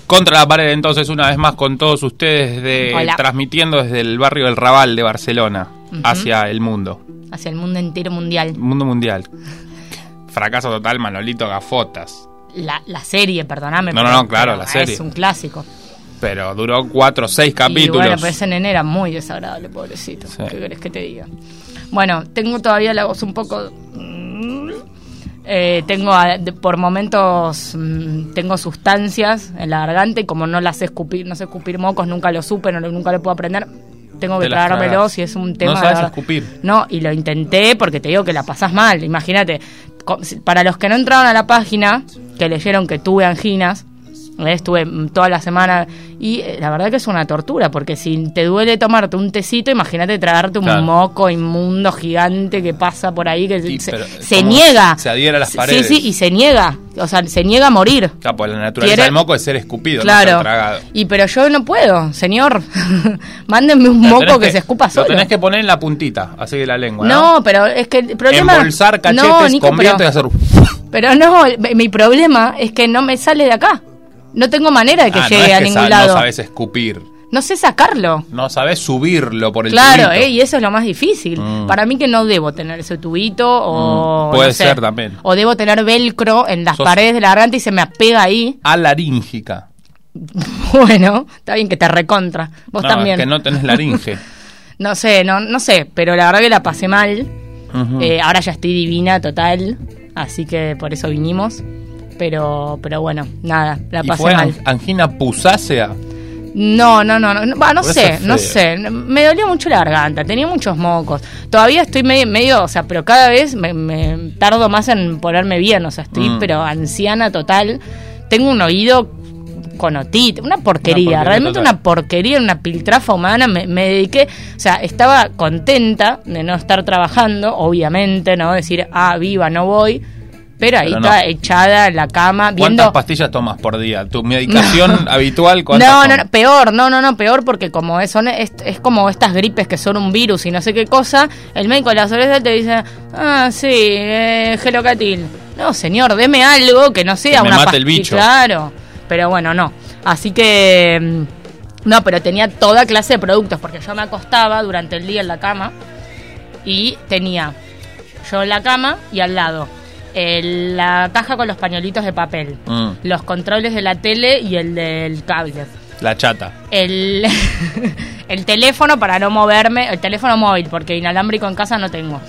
Contra la pared, entonces, una vez más con todos ustedes, transmitiendo desde el barrio del Raval de Barcelona, hacia el mundo. Hacia el mundo entero mundial. Mundo mundial. Fracaso total, Manolito Gafotas. La serie, perdóname. No, claro, la serie. Es un clásico. Pero duró 4 o 6 capítulos. Y bueno, pero ese nene era muy desagradable, pobrecito. Sí. ¿Qué querés que te diga? Bueno, tengo todavía la voz un poco... tengo por momentos tengo sustancias en la garganta y como no las sé escupir, no sé escupir mocos, nunca lo supe, nunca lo puedo aprender, tengo que tragármelo si es un tema. No sabes escupir. No, y lo intenté porque te digo que la pasás mal, imagínate. Para los que no entraron a la página, que leyeron que tuve anginas, estuve toda la semana y la verdad que es una tortura, porque si te duele tomarte un tecito, imagínate tragarte un moco inmundo gigante que pasa por ahí, que se niega, se adhiere a las paredes. Sí, y se niega, o sea, se niega a morir. Claro, pues la naturaleza del moco es ser escupido, claro, no ser tragado. Pero yo no puedo, señor. Mándenme un moco que se escupa solo. Lo tenés que poner en la puntita, así de la lengua, No, pero es que el problema... Embolsar cachetes Nico, con viento y hacer... Pero no, mi problema es que no me sale de acá. No tengo manera de que llegue a ningún lado. No sabes escupir. No sé sacarlo. No sabes subirlo por el tubito. Claro, y eso es lo más difícil. Para mí que no debo tener ese tubito o... Puede ser también. O debo tener velcro en las paredes de la garganta y se me apega ahí. Alaríngica. Bueno, está bien que te recontra. Vos también. Que no tenés laringe. No sé, pero la verdad que la pasé mal. Ahora ya estoy divina, total. Así que por eso vinimos. Pero bueno, nada, la pasé mal. ¿Fue angina pusácea? No sé. Me dolía mucho la garganta, tenía muchos mocos. Todavía estoy medio, o sea, pero cada vez me tardo más en ponerme bien, o sea, estoy pero anciana total. Tengo un oído con otite, una porquería realmente total. Una porquería, una piltrafa humana. Me dediqué, o sea, estaba contenta de no estar trabajando, obviamente, no decir, viva, no voy. Pero ahí está echada en la cama viendo... ¿Cuántas pastillas tomas por día? ¿Tu medicación habitual? Peor porque como es como estas gripes que son un virus y no sé qué cosa, el médico de la Soledad te dice, Gelocatil. No, señor, deme algo que no sea que una mate el bicho. Claro, pero bueno, no. Así que... No, pero tenía toda clase de productos, porque yo me acostaba durante el día en la cama y tenía yo en la cama y al lado... la caja con los pañuelitos de papel, los controles de la tele y el del cable, la chata, el teléfono para no moverme, el teléfono móvil porque inalámbrico en casa no tengo.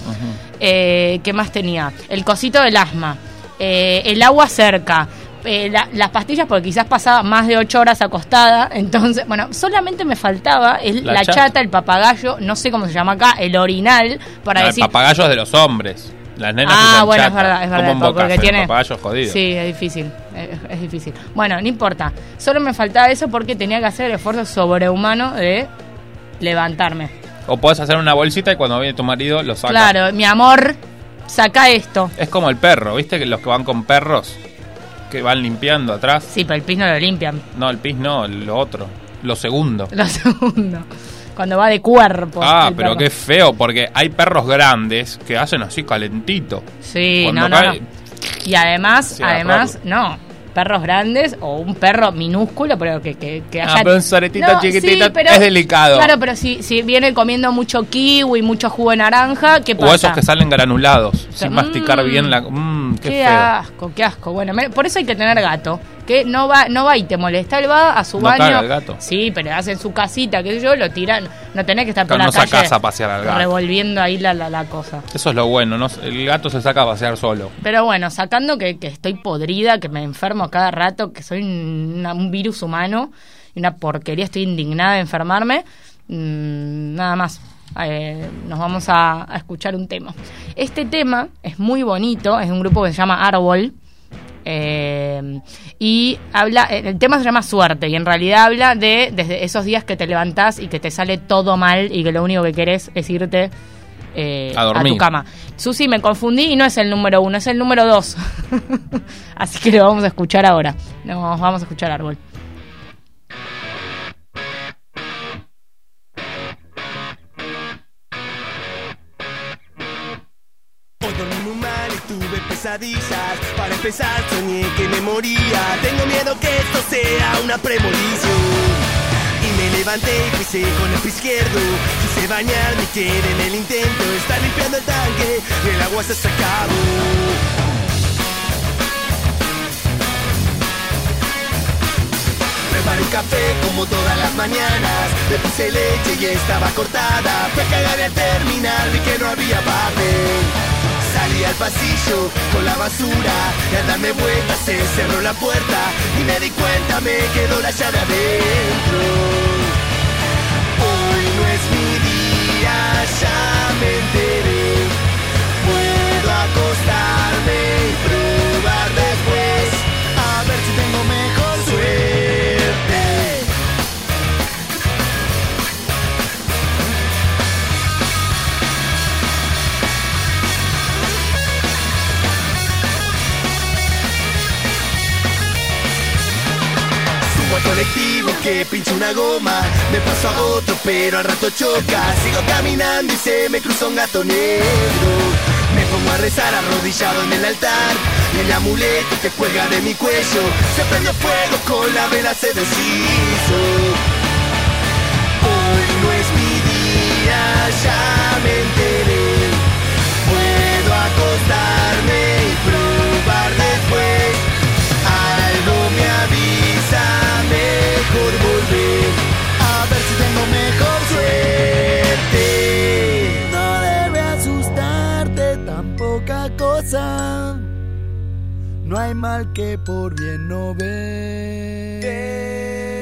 ¿Qué más tenía? El cosito del asma, el agua cerca, las pastillas porque quizás pasaba más de 8 horas acostada, entonces solamente me faltaba la chata, el papagayo, no sé cómo se llama acá, el orinal para decir... El papagayo es de los hombres. Las nenas bueno, chata, es verdad, porque tiene papagayo jodido. Sí, es difícil. Bueno, no importa. Solo me faltaba eso porque tenía que hacer el esfuerzo sobrehumano de levantarme. O podés hacer una bolsita y cuando viene tu marido lo saca. Claro, mi amor, saca esto. Es como el perro, ¿viste? Que los que van con perros que van limpiando atrás. Sí, pero el pis no lo limpian. No, el pis no, lo otro. Lo segundo. Cuando va de cuerpo. Pero qué feo, porque hay perros grandes que hacen así calentito. Sí, no. Y además, perros grandes o un perro minúsculo, pero que haya... pero un soretito chiquitito es delicado. Claro, pero si viene comiendo mucho kiwi, mucho jugo de naranja, ¿qué pasa? O esos que salen granulados, sin masticar bien la... qué feo. Qué asco. Bueno, por eso hay que tener gato. Que no va y te molesta, él va a su baño. Caga el gato. Sí, pero hace su casita, qué sé yo, lo tiran. No tenés que estar por la calle. No sacás a pasear al gato. Revolviendo ahí la cosa. Eso es lo bueno, ¿no? El gato se saca a pasear solo. Pero bueno, sacando que estoy podrida, que me enfermo cada rato, que soy un virus humano, y una porquería, estoy indignada de enfermarme, nada más. Nos vamos a escuchar un tema. Este tema es muy bonito, es un grupo que se llama Árbol. Y habla, el tema se llama Suerte y en realidad habla de desde esos días que te levantás y que te sale todo mal y que lo único que querés es irte a tu cama. Susi, me confundí y no es el número 1, es el número 2. Así que lo vamos a escuchar ahora. Nos vamos a escuchar Árbol. pesadillas. Para empezar soñé que me moría. Tengo miedo que esto sea una premonición. Y me levanté y pisé con el pie izquierdo. Quise bañarme y quedé en el intento. Está limpiando el tanque y el agua se acabó. Preparé un café como todas las mañanas. Le puse leche y estaba cortada. Fui a cagar al terminal, vi que no había papel. Salí al pasillo con la basura y al darme vuelta se cerró la puerta. Y me di cuenta, me quedó la llave adentro. Hoy no es mi día, ya me enteré. Puedo acostarme y probar después, a ver si tengo mejor suerte. Colectivo que pincha una goma, me paso a otro pero al rato choca. Sigo caminando y se me cruza un gato negro. Me pongo a rezar arrodillado en el altar y el amuleto que cuelga de mi cuello se prendió fuego, con la vela se deshizo. Hoy no es mi día, ya me enteré. Puedo acostarme y probar después, algo me avisa. Mejor volver, a ver si tengo mejor suerte. No debe asustarte tan poca cosa. No hay mal que por bien no ve.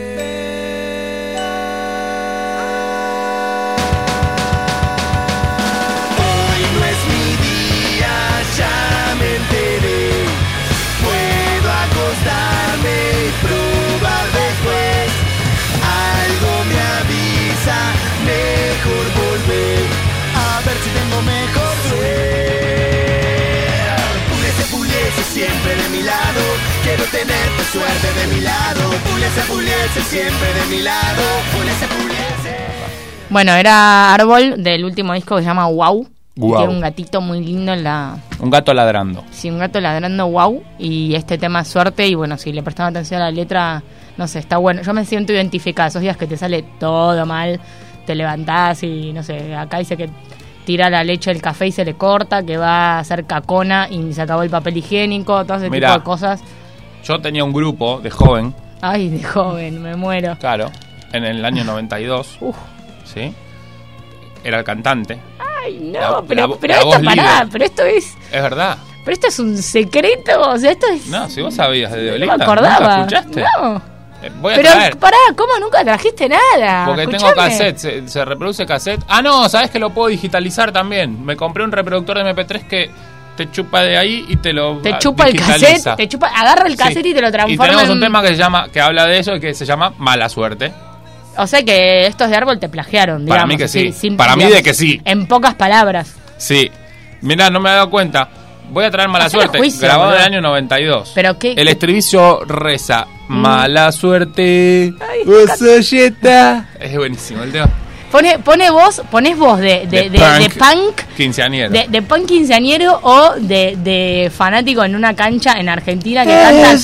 Hoy no es mi día, ya me enteré. Puedo acostarme y probar después, algo me avisa, mejor volver, a ver si tengo mejor suerte. Puliese siempre de mi lado, quiero tener tu suerte de mi lado. Puliese siempre de mi lado, puliese. Bueno, era Árbol del último disco que se llama Wow. Tiene un gatito muy lindo en la... Un gato ladrando. Sí, un gato ladrando, wow. Y este tema es Suerte. Y bueno, si le prestamos atención a la letra, no sé, está bueno. Yo me siento identificada. Esos días que te sale todo mal, te levantás y no sé, acá dice que tira la leche del café y se le corta, que va a hacer cacona y se acabó el papel higiénico, todo ese tipo de cosas. Yo tenía un grupo de joven. Ay, de joven, me muero. Claro, en el año 92. ¿Sí? Era el cantante. Ay, no, pero esto, pará, pero esto es... Es verdad. Pero esto es un secreto, o sea, esto es... No, si vos sabías de Olinda, no me acordaba. ¿nunca escuchaste? No. Voy a pero traer. Pará, ¿cómo nunca trajiste nada? Porque Escuchame. tengo cassette, se reproduce cassette. Ah, no, ¿sabés que lo puedo digitalizar también? Me compré un reproductor de MP3 que te chupa de ahí y te lo te chupa el cassette, agarra el cassette y te lo transforma. Y tenemos un tema que habla de eso y que se llama Mala Suerte. O sea que estos de Árbol te plagiaron, digamos. Para mí que sí. Sin, para mí de que sí. En pocas palabras. Sí. Mirá, no me he dado cuenta. Voy a traer Mala Suerte, juicio, grabado en el año 92. ¿Pero qué? El estribillo reza: Mala suerte, Osoyeta. Es buenísimo el tema. Ponés voz de punk quinceañero. De punk quinceañero o de fanático en una cancha en Argentina que canta.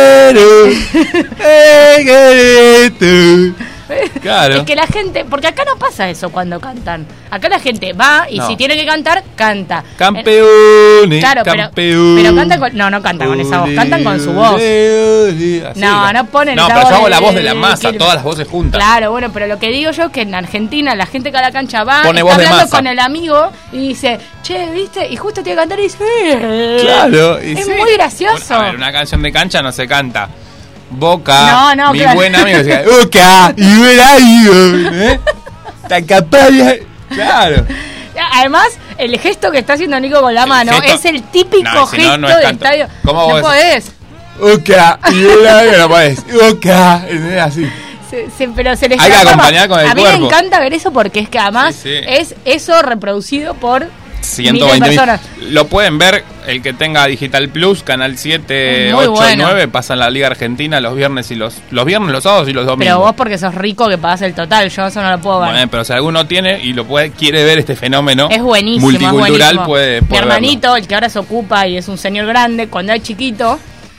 Claro. Es que la gente, porque acá no pasa eso cuando cantan. Acá la gente va y si tiene que cantar, canta. Campeones. Claro, pero cantan con, no cantan con esa voz, cantan con su voz. No ponen esa voz. No, pero yo hago la voz de la masa, todas las voces juntas. Claro, bueno, pero lo que digo yo es que en Argentina la gente que a la cancha va, pone está hablando con el amigo y dice, che, ¿viste? Y justo tiene que cantar y dice, claro, y es muy gracioso. A ver, una canción de cancha no se canta. Boca, mi claro. buen amigo decía, Boca, y buen amigo, tan capaz de... Claro. Además, el gesto que está haciendo Nico con la mano es el típico gesto del estadio. ¿Cómo vos podés? Boca, y buen amigo, no podés. Boca, así. Pero se les hay que acompañar con el cuerpo. A mí me encanta ver eso porque es que además es eso reproducido por 120 personas. Lo pueden ver el que tenga Digital Plus, Canal 7, 8 y 9, pasan la Liga Argentina los viernes, los sábados y los domingos. Pero vos porque sos rico que pagás el total, yo eso no lo puedo ver. Bueno, pero si alguno tiene y quiere ver este fenómeno es buenísimo, multicultural, es buenísimo. Puede Mi hermanito, el que ahora se ocupa y es un señor grande, cuando era chiquito,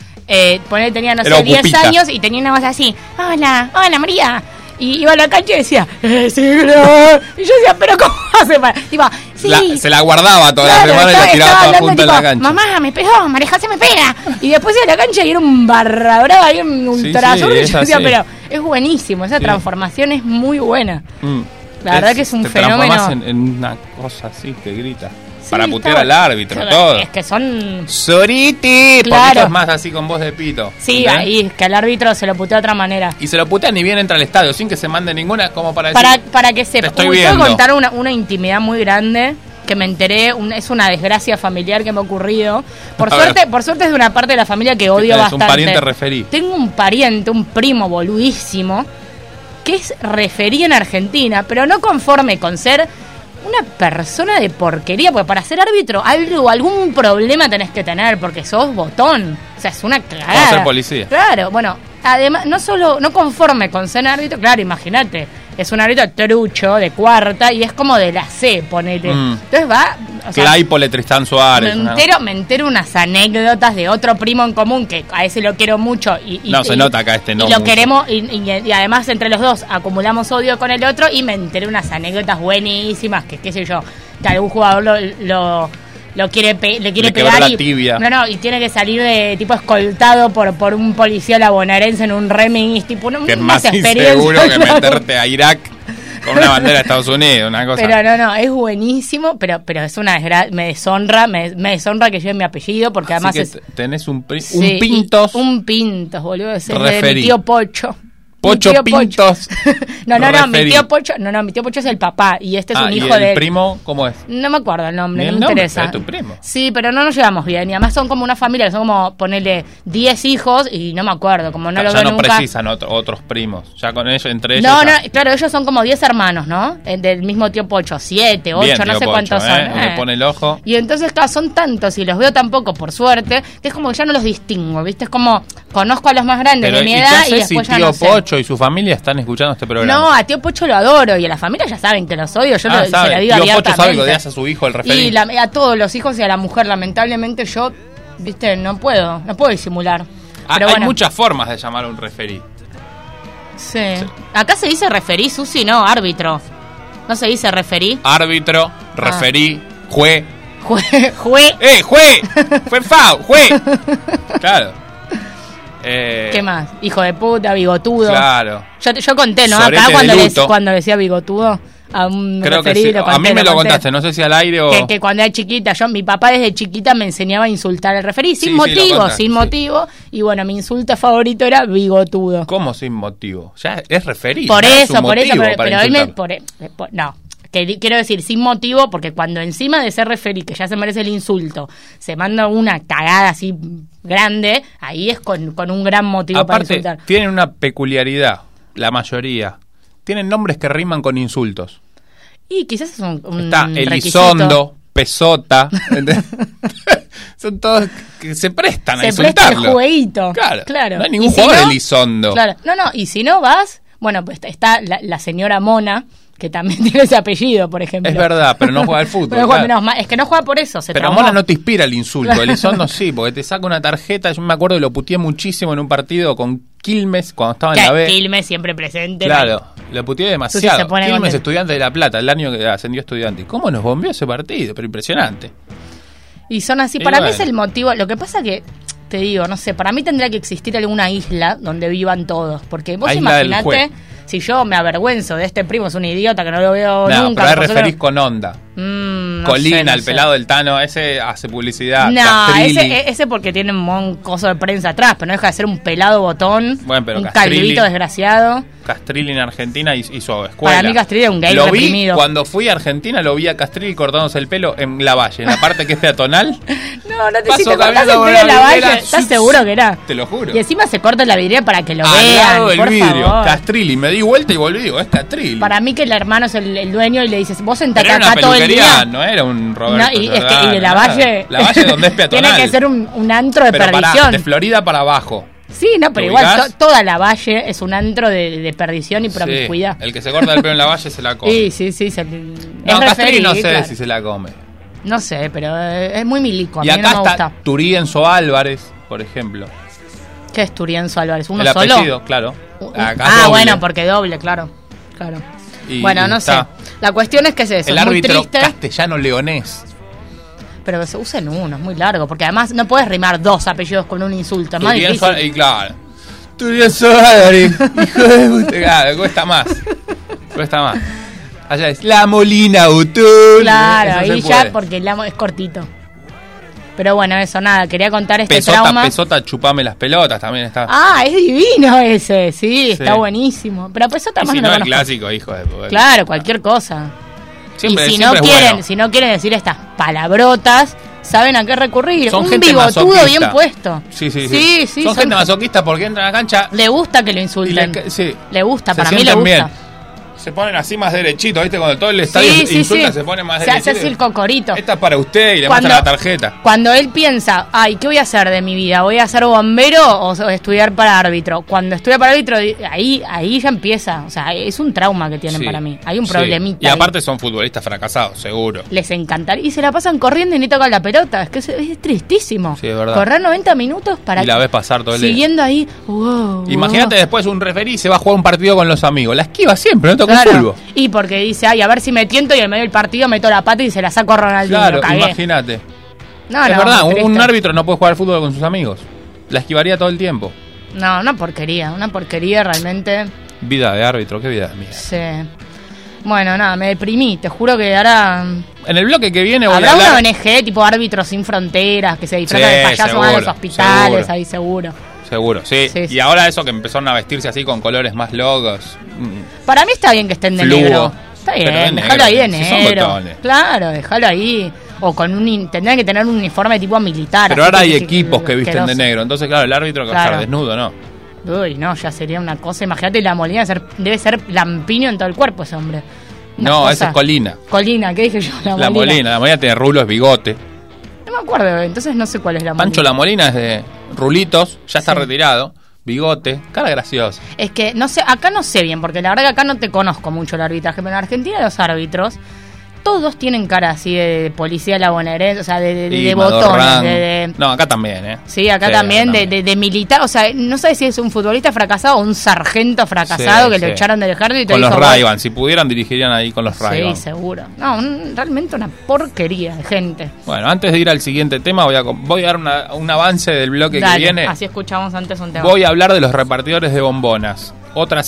tenía, no sé, 10 años y tenía una voz así, hola María. Y iba a la cancha y decía, siglo. Y yo decía, pero ¿cómo hace para...? Iba, sí. Se la guardaba toda la semana y la tiraba toda junta en la cancha. Mamá, me pegó, María José me pega. Y después iba a la cancha y era un barra brava y un ultrasur. Y yo decía, pero es buenísimo, esa transformación es muy buena. La verdad que es un fenómeno. Te transformás en una cosa así que grita. Para putear al árbitro, todo. Es que son... ¡Soriti! Claro. Porque es más así con voz de pito. Sí, ahí es que al árbitro se lo putea de otra manera. Y se lo putea ni bien entra al estadio, sin que se mande ninguna, como para decir... Para que sepa. Te voy a contar una intimidad muy grande que me enteré, es una desgracia familiar que me ha ocurrido. Por suerte es de una parte de la familia que odio bastante. Un pariente referí. Tengo un pariente, un primo boludísimo, que es referí en Argentina, pero no conforme con ser... una persona de porquería, porque para ser árbitro algún problema tenés que tener, porque sos botón. O sea, es una cagada. Vamos a ser policía. Claro, bueno, además, no conforme con ser árbitro, claro, imagínate, es un árbitro trucho de cuarta y es como de la C, ponele. Entonces va... O sea, Claypole, Tristán Suárez. Me entero unas anécdotas de otro primo en común que a ese lo quiero mucho se nota acá no. Y lo queremos y además entre los dos acumulamos odio con el otro y me enteré unas anécdotas buenísimas que qué sé yo, que algún jugador le quiere pegar la tibia. Y tiene que salir de tipo escoltado por un policía bonaerense en un remis, tipo que es más inseguro que meterte a Irak con una bandera de Estados Unidos, una cosa. Pero es buenísimo, pero es una desgracia, me deshonra que lleve mi apellido, porque así además tenés un Pintos. Un Pintos, boludo, es de mi tío Pocho. Pocho Pintos. No, mi tío Pocho es el papá y este es un hijo de él. ¿El primo cómo es? No me acuerdo el nombre, no me nombre, interesa. ¿Es tu primo? Sí, pero no nos llevamos bien y además son como una familia, son como ponerle 10 hijos y no me acuerdo, como no lo veo nunca. Ya no precisan otros primos, ya con ellos, entre ellos. Claro, ellos son como 10 hermanos, ¿no? Del mismo tío Pocho, 7, 8, bien, no sé Pocho, cuántos son. Me pone el ojo. Y entonces, son tantos y los veo tan poco, por suerte, que es como que ya no los distingo, ¿viste? Es como, conozco a los más grandes de mi edad y después ya no sé. Tío Pocho y su familia están escuchando este programa. No, a tío Pocho lo adoro y a la familia ya saben que los odio, yo se lo digo abiertamente. Tío Pocho sabe que odias a su hijo, el referí. Y a todos los hijos y a la mujer, lamentablemente yo, viste, no puedo disimular. Pero hay muchas formas de llamar a un referí. Sí. Acá se dice referí, Susi, no, árbitro. ¿No se dice referí? Árbitro, referí, juez. Juez. ¡Juez! ¡Fue FAU! ¡Juez! Claro. ¿Qué más? Hijo de puta, bigotudo. Claro. Yo conté, ¿no? Acá cuando decía bigotudo a un creo que sí. A mí me lo contaste, no sé si al aire o... Que cuando era chiquita, mi papá desde chiquita me enseñaba a insultar al referí sin motivo. Y bueno, mi insulto favorito era bigotudo. ¿Cómo sin motivo? Ya es referí. Por eso, pero él me... no. Quiero decir, sin motivo, porque cuando encima de ser referí, que ya se merece el insulto, se manda una cagada así grande, ahí es con un gran motivo para insultar. Tienen una peculiaridad, la mayoría. Tienen nombres que riman con insultos. Y quizás es un está Elizondo, Pesota. Son todos que se prestan a insultarlo. Se presta el jueguito. Claro. No hay ningún jugador Elizondo. Claro. No, y si no vas, bueno, pues está la señora Mona, que también tiene ese apellido, por ejemplo. Es verdad, pero no juega al fútbol. Es que no juega por eso. Pero Mona no te inspira el insulto. Elizondo sí, porque te saca una tarjeta. Yo me acuerdo que lo puteé muchísimo en un partido con Quilmes cuando estaba en la B. Quilmes siempre presente. Claro, lo puteé demasiado. Quilmes, Estudiantes de La Plata, el año que ascendió Estudiantes. ¿Cómo nos bombeó ese partido? Pero impresionante. Y son así. Para mí es el motivo. Lo que pasa que, te digo, no sé, para mí tendría que existir alguna isla donde vivan todos. Porque vos imaginate... Si yo me avergüenzo de este primo, es un idiota que no lo veo nunca. Pero referís con onda. Colina, el pelado del Tano, ese hace publicidad. No, ese porque tiene un coso de prensa atrás, pero no deja de ser un pelado botón, un calvito desgraciado. Castrilli en Argentina hizo escuela. Para mí Castrilli era un gay Vi reprimido. cuando fui a Argentina, lo vi a Castrilli cortándose el pelo en la Valle, en la parte que es peatonal. No te si te cortás el pelo en la Valle, ¿estás seguro que era? Te lo juro. Y encima se corta la vidriera para que lo al vean, lado del por vidrio, favor. Castrilli, me di vuelta y volví, digo, es Castrilli. Para mí que el hermano es el dueño y le dices, vos sentate Pero era acá todo el día. No era un Roberto. No, y de la Valle. La Valle donde es peatonal. Tiene que ser un antro de pero perdición. De Florida para abajo. Sí, no, pero igual toda la Valle es un antro de perdición y promiscuidad. Sí, el que se corta el pelo en la Valle se la come. Sí. No, Castrilli no sé si se la come. No sé, pero es muy milico. A y mí acá no me está gusta. Turienzo Álvarez, por ejemplo. ¿Qué es Turienzo Álvarez? ¿Uno el solo? Apellido, claro. Acá doble. Bueno, porque doble, claro. Bueno, no sé. La cuestión es que es eso. El es muy árbitro triste. castellano-leonés. Pero que se usen uno, es muy largo. Porque además no puedes rimar dos apellidos con un insulto. Es más difícil. Y claro. Turienzo Álvarez, hijo de puta. Claro, cuesta más. Allá es La Molina Utul. Claro, ahí ya porque el amo es cortito. Pero bueno, eso nada, quería contar este trauma. Pesota, chupame las pelotas, también está. Ah, es divino ese, sí, está buenísimo. Pero Pesota más si no el clásico, hijo de puta. Claro, cualquier cosa. Siempre, y si no quieren decir estas palabrotas, saben a qué recurrir. Son un gente bigotudo masoquista. bien puesto. Sí. Son gente masoquista porque entran a la cancha. Le gusta que lo insulten. Le gusta, para mí le gusta. Bien. Se ponen así más derechitos, ¿viste? Cuando todo el estadio insulta, se pone más derechito. Se hace el cocorito. Esta es para usted y le muestra la tarjeta. Cuando él piensa, ay, ¿qué voy a hacer de mi vida? ¿Voy a ser bombero o estudiar para árbitro? Cuando estudia para árbitro, ahí ya empieza. O sea, es un trauma que tienen para mí. Hay un problemita. Y aparte son futbolistas fracasados, seguro. Les encantaría. Y se la pasan corriendo y ni tocan la pelota. Es que es tristísimo. Sí, es verdad. Correr 90 minutos para... Y la ves pasar todo el día. Siguiendo ahí. Wow, imagínate después un referí se va a jugar un partido con los amigos. La esquiva siempre, no toca Claro. Y porque dice, ay, a ver si me tiento y en medio del partido meto la pata y se la saco a Ronaldinho. Claro, imagínate. Es verdad, un árbitro no puede jugar al fútbol con sus amigos. La esquivaría todo el tiempo. No, una porquería realmente. Vida de árbitro, qué vida de mía. Sí. Bueno, nada, me deprimí, te juro que ahora... En el bloque que viene voy ¿habrá a hablar... una ONG tipo Árbitros Sin Fronteras que se disfrazan de payasos a los hospitales, ahí seguro. Seguro, sí. Y ahora eso que empezaron a vestirse así con colores más logos. Para mí está bien que estén de negro. Está bien, déjalo ahí de negro. Claro, déjalo ahí. O tendrían que tener un uniforme tipo militar. Pero ahora hay equipos que visten de negro. Entonces, claro, el árbitro que va a estar desnudo, ¿no? Uy, no, ya sería una cosa. Imagínate, La Molina debe ser lampiño en todo el cuerpo ese hombre. No, ese es Colina. Colina, ¿qué dije yo? La Molina tiene rulos, bigote. No me acuerdo, entonces no sé cuál es La Molina. Pancho La Molina es de rulitos, ya está retirado, bigote, cara graciosa. Es que no sé, acá no sé bien, porque la verdad que acá no te conozco mucho el arbitraje, pero en Argentina los árbitros todos tienen cara así de policía bonaerense, o sea, de botones. No, acá también, ¿eh? Sí, acá también, de militar, o sea, no sabes si es un futbolista fracasado o un sargento fracasado que lo echaron del ejército. Con los Ray-Ban, si pudieran dirigirían ahí con los Ray-Ban. Sí, seguro. No, realmente una porquería de gente. Bueno, antes de ir al siguiente tema, voy a dar un avance del bloque que viene. Así escuchamos antes un tema. Voy a hablar de los repartidores de bombonas. Otra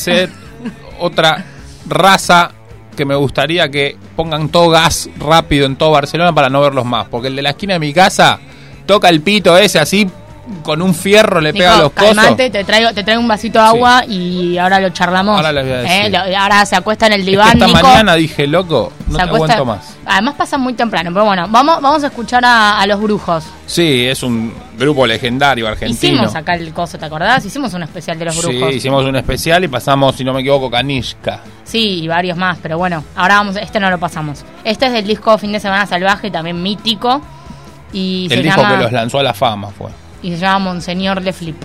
raza que me gustaría que pongan todo gas rápido en todo Barcelona para no verlos más, porque el de la esquina de mi casa toca el pito ese así con un fierro, le pega a los cosos. Calmate, te traigo un vasito de agua y ahora lo charlamos. Ahora les voy a decir. Ahora se acuesta en el diván. Es que esta Nico, mañana dije, loco, no te aguanto más. Además pasa muy temprano, pero bueno, vamos a escuchar a Los Brujos. Sí, es un grupo legendario argentino. Hicimos acá el coso, ¿te acordás? Hicimos un especial de Los Brujos. Sí, hicimos un especial y pasamos, si no me equivoco, Kanishka. Sí, y varios más, pero bueno, ahora este no lo pasamos. Este es del disco Fin de Semana Salvaje, también mítico. Y el disco que los lanzó a la fama fue. Y se llama Monseñor Le Flip.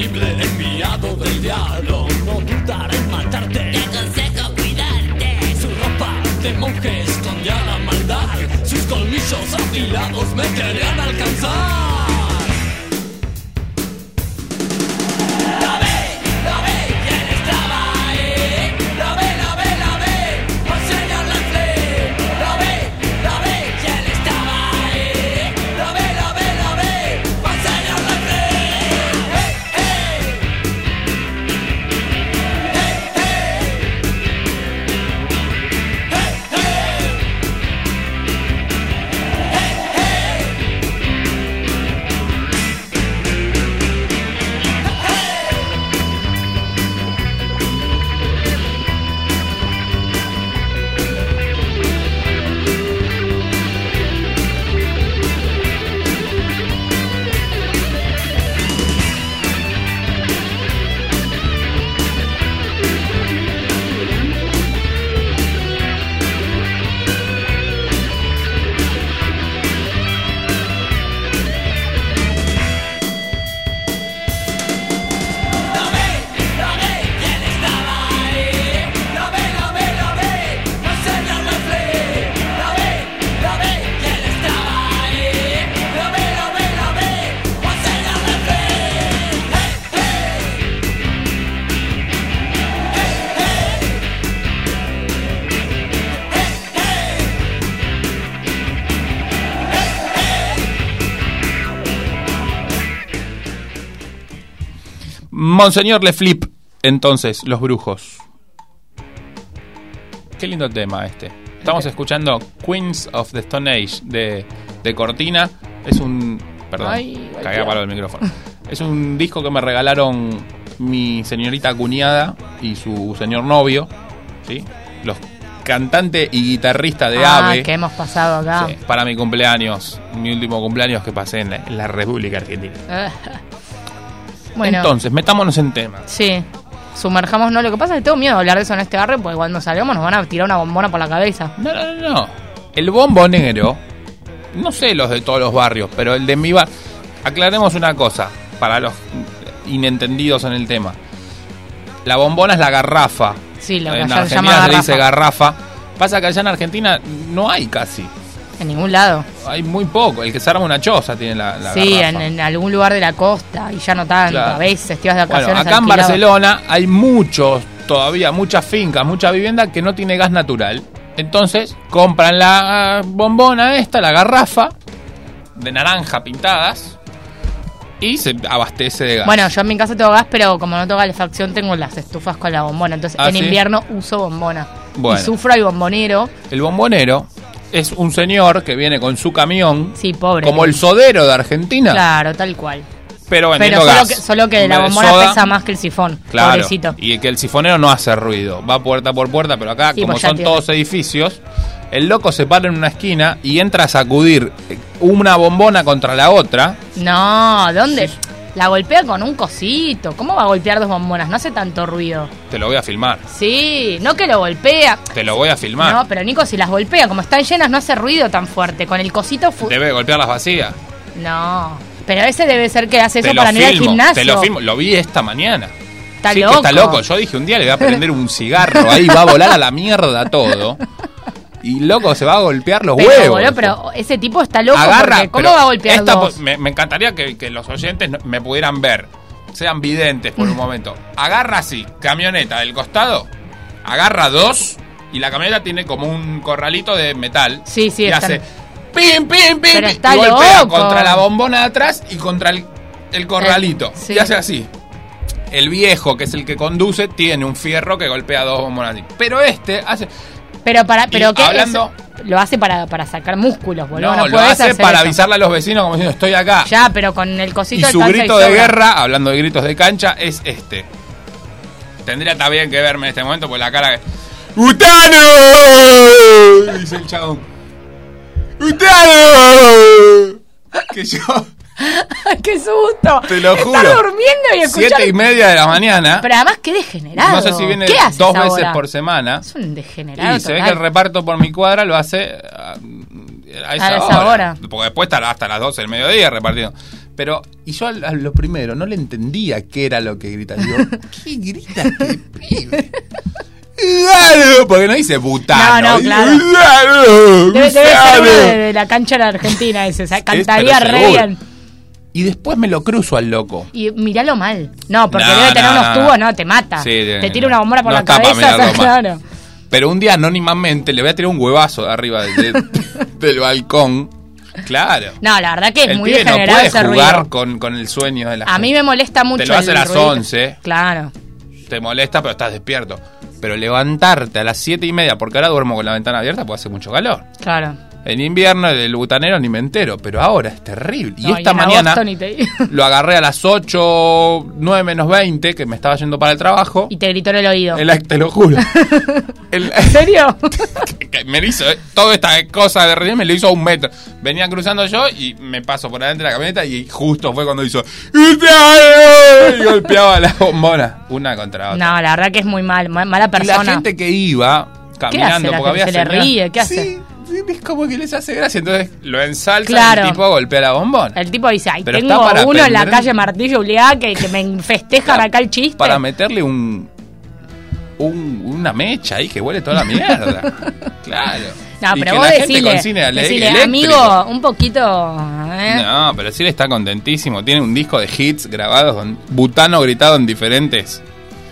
temible enviado del diablo. No dudaré en matarte. Te aconsejo cuidarte. Su ropa de monje escondía la maldad. Sus colmillos afilados me querían alcanzar. Monseñor Le Flip, entonces, Los Brujos. Qué lindo tema este. Estamos escuchando Queens of the Stone Age de Cortina. Es un... Perdón, cagué a palo el micrófono. Es un disco que me regalaron mi señorita cuñada y su señor novio, ¿sí? Los cantante y guitarrista de ABBA. Que hemos pasado acá. Sí, para mi cumpleaños, mi último cumpleaños que pasé en la República Argentina. Bueno, entonces, metámonos en tema. Sí, sumerjámonos. Lo que pasa es que tengo miedo de hablar de eso en este barrio, porque cuando salgamos nos van a tirar una bombona por la cabeza. No. El bombonero, no sé los de todos los barrios, pero el de mi barrio. Aclaremos una cosa, para los inentendidos en el tema. La bombona es la garrafa. Sí, lo que en allá Argentina se llama se le garrafa. dice garrafa. Pasa que allá en Argentina no hay casi. En ningún lado. Hay muy poco. El que se arma una choza tiene la sí, garrafa. en algún lugar de la costa, y ya no tanto. Claro. A veces te vas de vacaciones. Bueno, acá en alquilado. Barcelona hay muchas fincas, mucha vivienda que no tiene gas natural. Entonces compran la bombona esta, la garrafa de naranja pintadas, y se abastece de gas. Bueno, yo en mi casa tengo gas, pero como no tengo calefacción, tengo las estufas con la bombona. Entonces en ¿sí? invierno uso bombona. Bueno. Y sufro al bombonero. El bombonero es un señor que viene con su camión, Sí, pobre. como el sodero de Argentina, Claro, tal cual. pero vendiendo Pero gas. solo que En la vez de bombona soda, pesa más que el sifón. claro, Pobrecito. y que el sifonero no hace ruido, va puerta por puerta, pero acá, Sí, como pues ya son tiene. todos edificios, el loco se para en una esquina y entra a sacudir una bombona contra la otra. No, ¿dónde? La golpea con un cosito. ¿Cómo va a golpear dos bombonas? No hace tanto ruido. Te lo voy a filmar. Sí, no que lo golpea. Te lo voy a filmar. No, pero Nico, si las golpea, como están llenas, no hace ruido tan fuerte. Con el cosito... Debe golpearlas vacías. No, pero ese debe ser que hace eso Te lo para no ir al filmo, gimnasio. te lo filmo. Lo vi esta mañana. Está Sí, loco. que está loco. Yo dije, un día le voy a prender un cigarro, ahí va a volar a la mierda todo. Y loco, se va a golpear los Pero, huevos. boludo, pero ese tipo está loco Agarra, porque ¿cómo pero va a golpear esta dos? me encantaría que los oyentes me pudieran ver, sean videntes por un momento. Agarra así, camioneta del costado, agarra dos y la camioneta tiene como un corralito de metal. Sí, sí, y están- hace pim, pim, pim, Pero pim, está y golpea loco. contra la bombona de atrás y contra el corralito. Sí. Y hace así. El viejo, que es el que conduce, tiene un fierro que golpea dos bombonas así. Pero este hace... Pero Y ¿qué hablando- es? Lo hace para sacar músculos, boludo. No, No lo podés hace hacer para eso. avisarle a los vecinos como diciendo, estoy acá. Ya, pero con el cosito Y su alcanza grito de sobra. guerra, hablando de gritos de cancha, es este. Tendría también que verme en este momento, pues la cara que... ¡Gutano! Dice el chabón. ¡Gutano! Que yo, ¡Qué susto! te lo juro. Estar durmiendo y escuchar... 7:30 de la mañana. Pero además, qué degenerado. No sé si viene ¿Qué haces 2 veces ahora? por semana. Es un degenerado Y se ve total. que el reparto por mi cuadra lo hace a esa hora. Porque después estará hasta las 12 del mediodía repartiendo. Pero, y yo a lo primero no le entendía qué era lo que grita. Digo, ¿qué grita este pibe? Porque no dice butano. No, claro. Debe ser uno de la cancha de la Argentina ese. O sea, cantaría re bien. Y después me lo cruzo al loco. Y míralo mal. No, porque debe tener unos tubos, te mata. Sí, te tira una bombona por la cabeza. Claro. Pero un día anónimamente le voy a tirar un huevazo de arriba del balcón. Claro. No, la verdad que es muy degenerado ese ruido. No puede jugar con el sueño de la gente. A mí me molesta mucho. Te lo hace a las 11. Claro. Te molesta, pero estás despierto. Pero levantarte a las 7:30, porque ahora duermo con la ventana abierta, puede hacer mucho calor. Claro. En invierno, el butanero ni me entero, pero ahora es terrible. Y esta mañana lo agarré a las 8:09 menos 20, que me estaba yendo para el trabajo. Y te gritó en el oído. Te lo juro. ¿En serio? Me hizo toda esta cosa de reír, me lo hizo a 1 metro. Venía cruzando yo y me paso por adentro de la camioneta y justo fue cuando hizo y golpeaba la bombona una contra otra. No, la verdad que es muy mala persona. Y la gente que iba caminando, ¿qué hace? porque había se le ríe, ¿qué hace? Sí, es como que les hace gracia, entonces lo ensalza y el tipo golpea la bombona. El tipo dice, ay, tengo uno en la calle Martillo Uliá que me festejan acá el chiste. Para meterle una mecha ahí que huele toda la mierda. Claro. No, pero vos decile, amigo, un poquito. No, pero sí está contentísimo. Tiene un disco de hits grabados con butano gritado en diferentes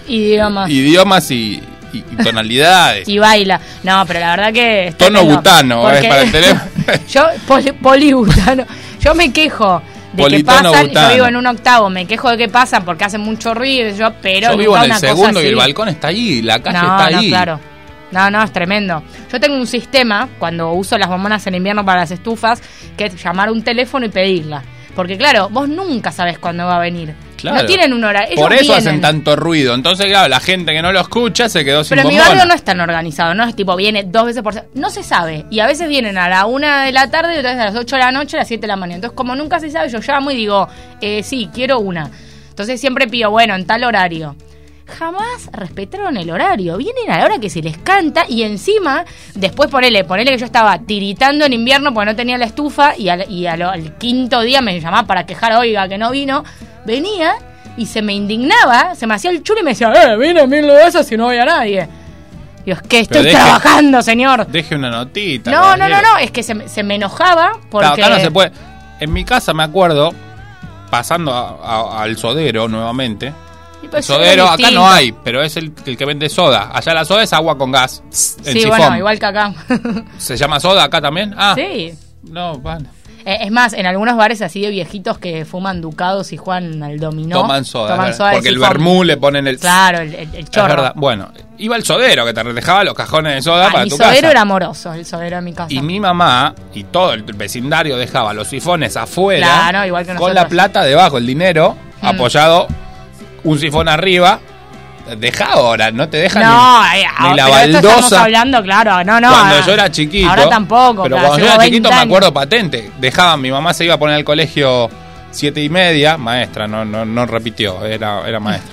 idiomas y tonalidades. Y baila. No, pero la verdad que... Tono butano, para el teléfono. Yo, polibutano. Yo me quejo de que pasan, butano. Yo vivo en un octavo, me quejo de que pasan porque hacen mucho ruido, pero... Yo vivo en el segundo y el balcón está ahí, la calle está ahí. Claro. No, es tremendo. Yo tengo un sistema, cuando uso las bombonas en invierno para las estufas, que es llamar a un teléfono y pedirla. Porque claro, vos nunca sabés cuándo va a venir. Claro. No tienen un horario. Por eso hacen tanto ruido. Entonces, claro, la gente que no lo escucha se quedó sin bombona. Pero mi barrio no es tan organizado, no es tipo, viene 2 veces por semana. No se sabe. Y a veces vienen a la 1 de la tarde y otra vez a las 8 de la noche, a las 7 de la mañana. Entonces, como nunca se sabe, yo llamo y digo, sí, quiero una. Entonces siempre pido, bueno, en tal horario. Jamás respetaron el horario. Vienen a la hora que se les canta y encima, después ponele que yo estaba tiritando en invierno porque no tenía la estufa y al 5.º día me llamaba para quejar, oiga, que no vino. Venía y se me indignaba, se me hacía el chulo y me decía, vine 1000 veces y no había nadie. Dios, que estoy trabajando, señor. Deje una notita. No, es que se me enojaba porque... Claro, acá no se puede. En mi casa me acuerdo, pasando al sodero nuevamente... El sodero acá no hay, pero es el que vende soda. Allá la soda es agua con gas. En sí, sifón. Bueno, igual que acá. ¿Se llama soda acá también? Sí. No, vale. Es más, en algunos bares así de viejitos que fuman ducados y juegan al dominó. Toman soda porque el vermú le ponen el... Claro, el chorro. Es verdad. Bueno, iba el sodero que te dejaba los cajones de soda para tu casa. Mi sodero era amoroso, el sodero de mi casa. Y mi mamá y todo el vecindario dejaba los sifones afuera. Claro, igual que nosotros. Con la plata debajo, el dinero apoyado, un sifón arriba. Deja ahora, no te dejan ni la baldosa. Estamos hablando, claro, Cuando yo era chiquito. Ahora tampoco. Pero cuando yo era chiquito me acuerdo patente. Dejaban, mi mamá se iba a poner al colegio 7:30, maestra, no repitió, era maestra.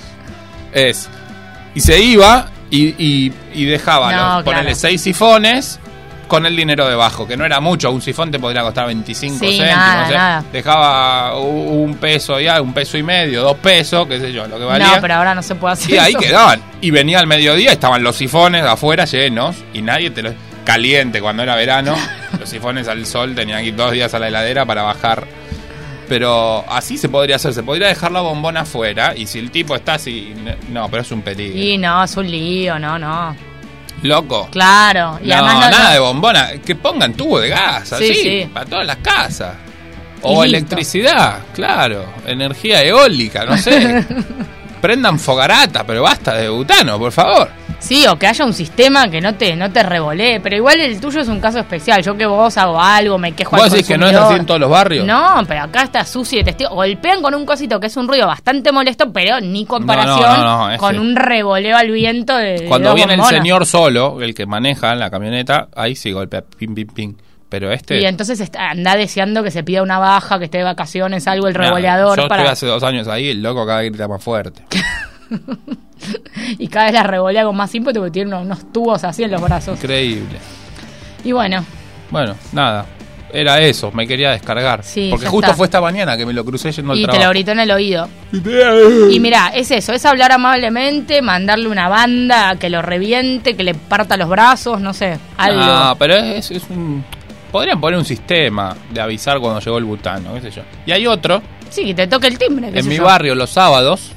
Y se iba y dejaba, ponerle 6 sifones con el dinero debajo, que no era mucho, un sifón te podría costar 25 céntimos, nada. Dejaba $1 ya, $1.50, $2, qué sé yo, lo que valía. No, pero ahora no se puede hacer. Y ahí quedaban. Y venía al mediodía, estaban los sifones afuera llenos y nadie te los... Caliente, cuando era verano, los sifones al sol tenían que ir 2 días a la heladera para bajar. Pero así se podría hacer, se podría dejar la bombona afuera y si el tipo está así... No, pero es un peligro. Y no, es un lío, no. Loco. Claro. Y además nada de bombona. Que pongan tubo de gas, así, para todas las casas. O electricidad, claro. Energía eólica, no sé. Prendan fogarata, pero basta de butano, por favor. Sí, o que haya un sistema que no te revolee. Pero igual el tuyo es un caso especial. Yo que vos hago algo, me quejo al consumidor. ¿Vos decís que no es así en todos los barrios? No, pero acá está sucio y testigo. Golpean con un cosito que es un ruido bastante molesto, pero ni comparación con un revoleo al viento de cuando viene bombonas. El señor solo, el que maneja la camioneta, ahí sí golpea pim, pim, pim. Pero Y entonces anda deseando que se pida una baja, que esté de vacaciones, algo, el revoleador. Yo estuve hace 2 años ahí, el loco cada vez grita más fuerte. Y cada vez la revolea con más ímpetu porque tiene unos tubos así en los brazos. Increíble. Y bueno, Bueno, nada. Era eso, me quería descargar. Sí, porque ya justo está. fue esta mañana que me lo crucé yendo al Y te trabajo. lo gritó en el oído. Y mirá, es eso, es hablar amablemente, mandarle una banda que lo reviente, que le parta los brazos, no sé, algo. Ah, pero es un... Podrían poner un sistema de avisar cuando llegó el butano, qué sé yo. Y hay otro, Sí, que te toque el timbre. qué en sé mi yo. barrio los sábados,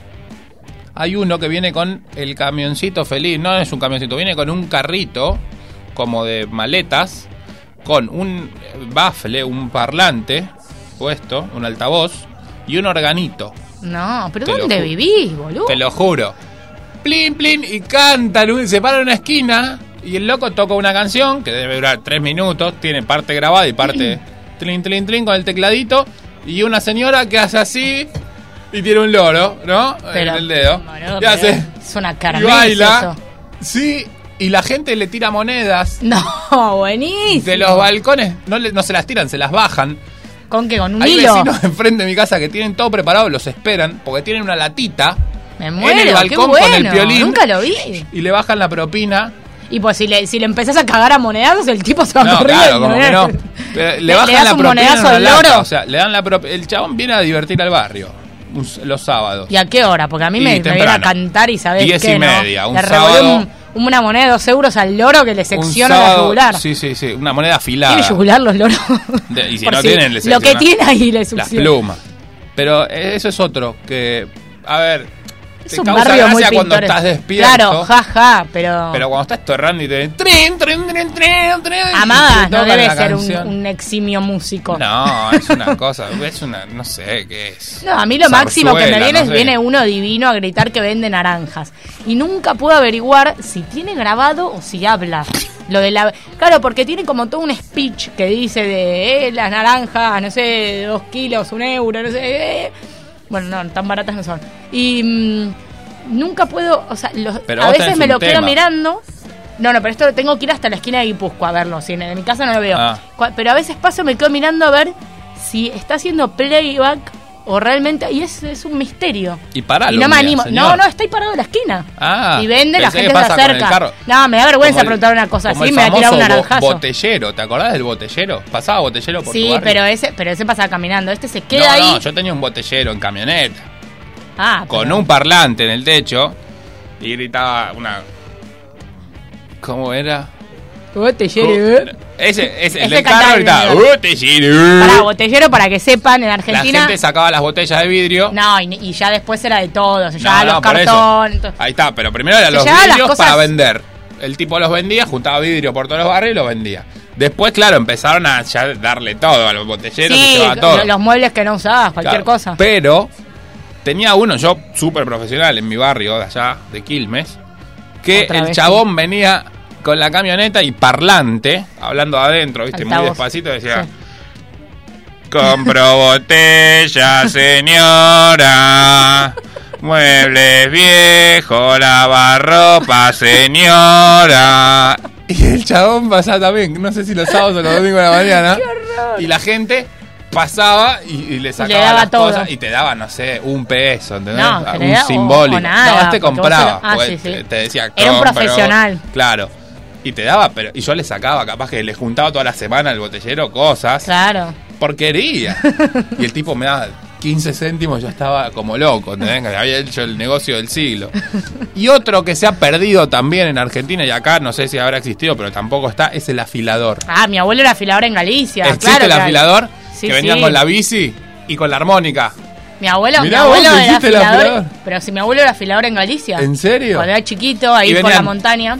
hay uno que viene con el camioncito feliz. No es un camioncito, viene con un carrito como de maletas, con un bafle, un parlante puesto, un altavoz y un organito. No, pero Te lo ¿dónde ju- vivís, boludo? Te lo juro. Plin, plin, y cantan, se para en una esquina y el loco toca una canción que debe durar 3 minutos, tiene parte grabada y parte tlin, tlin, tlin con el tecladito, y una señora que hace así y tiene un loro, ¿no? Pero, en el dedo. boludo, Y pero hace... es una Y carne baila. eso. Sí, y la gente le tira monedas No, buenísimo. de los balcones, no se las tiran, se las bajan. ¿Con qué? ¿Con un Hay hilo? vecinos enfrente de mi casa que tienen todo preparado, los esperan, porque tienen una latita Me en muero, el qué balcón bueno. con el piolín. Nunca lo vi. Y le bajan la propina. Y pues si le empezás a cagar a monedazos, el tipo se va No, corriendo. claro, como que no. Pero le bajan das la un propina monedazo en una al lata, loro. o sea, le dan la propina. El chabón viene a divertir al barrio los sábados. ¿Y a qué hora? Porque a mí Y me viene a temprano. cantar y sabés 10 qué, y media, ¿no? un Le sábado. revolvió una moneda de 2 euros al loro que le Un secciona la sábado- yugular. Sí, una moneda afilada. Tiene yugular los loros. Y si Por no tienen, le lo que secciona tiene ahí le las succiona. plumas. Pero eso es otro que, a ver, Es te un causa barrio muy gracia cuando pintoresco. estás despierto. Claro, jaja, pero Pero cuando estás torrando y te trin, trin, trin, trin, trin, y Amadas te no tocan debe la ser canción. un eximio músico. No, es una cosa, es una, no sé qué es. No, a mí lo máximo que me Zarzuela, viene no es sé. viene uno divino a gritar que vende naranjas. Y nunca puedo averiguar si tiene grabado o si habla. Lo de la... Claro, porque tiene como todo un speech que dice de las naranjas, no sé, 2 kilos, 1 euro, no sé. Bueno, no, tan baratas no son. Y nunca puedo, o sea, Pero a vos veces tenés me un lo quedo tema. mirando. No, pero esto tengo que ir hasta la esquina de Guipúzcoa a verlo. Si en mi casa no lo veo. Ah. Pero a veces paso, me quedo mirando a ver si está haciendo playback o realmente. Y es un misterio. Y paralo Y no un me día, animo. señor. No, está ahí parado en la esquina. Ah, Y vende, la pensé gente que se pasa con el acerca. carro. No, me da vergüenza Como el- preguntar una cosa como así. el Me va a tirar un famoso naranjazo. botellero, ¿te acordás del botellero? Pasaba botellero por tu Sí, barrio. pero ese pasa caminando. Este se queda No, ahí. no, yo tenía un botellero en camioneta, Ah, con pero- un parlante en el techo, y gritaba una... ¿Cómo era? Botellero. Ese el Ese del cantaba carro el gritaba, vendedor. botellero. Para botellero, para que sepan, en La Argentina. gente sacaba las botellas de vidrio. No, y ya después era de todo. Se No, llevaban los por eso. cartones. todo. Ahí está, pero primero eran Se los llevaban las vidrios cosas- para vender. El tipo los vendía, juntaba vidrio por todos los barrios y los vendía. Después, claro, empezaron a ya darle todo a los botelleros, se Sí, llevaba todo. los muebles que no usabas, cualquier Claro, cosa. Pero tenía uno, yo súper profesional en mi barrio de allá, de Quilmes, que Otra el vez, chabón venía con la camioneta y parlante, hablando adentro, viste, muy Altavoz. despacito, decía... Sí. Compro botella, señora. Muebles viejos, lavarropa, señora. Y el chabón pasaba también, no sé si los sábados o los domingos de la mañana. Y la gente pasaba y le sacaba daba las todo. cosas y te daba, no sé, $1, ¿entendés? No, que le Un da- simbólico. o nada, no, este porque vos compraba. se lo- ah, porque sí, sí. te decía, Era un compro. profesional. Claro. Y te daba, pero y yo le sacaba, capaz que le juntaba toda la semana al botellero cosas. Claro. Porquería. Y el tipo me daba 15 céntimos, yo estaba como loco, ¿entendés? Que había hecho el negocio del siglo. Y otro que se ha perdido también en Argentina y acá, no sé si habrá existido, pero tampoco está, es el afilador. Ah, mi abuelo era afilador en Galicia. ¿Existe claro el que hay. afilador? Sí, que venían sí. con la bici y con la armónica. Mi abuelo, Mirá vos, era ¿existe el afilador. afilador? Pero si mi abuelo era afilador en Galicia. ¿En serio? Cuando era chiquito, ahí Y por venían- la montaña.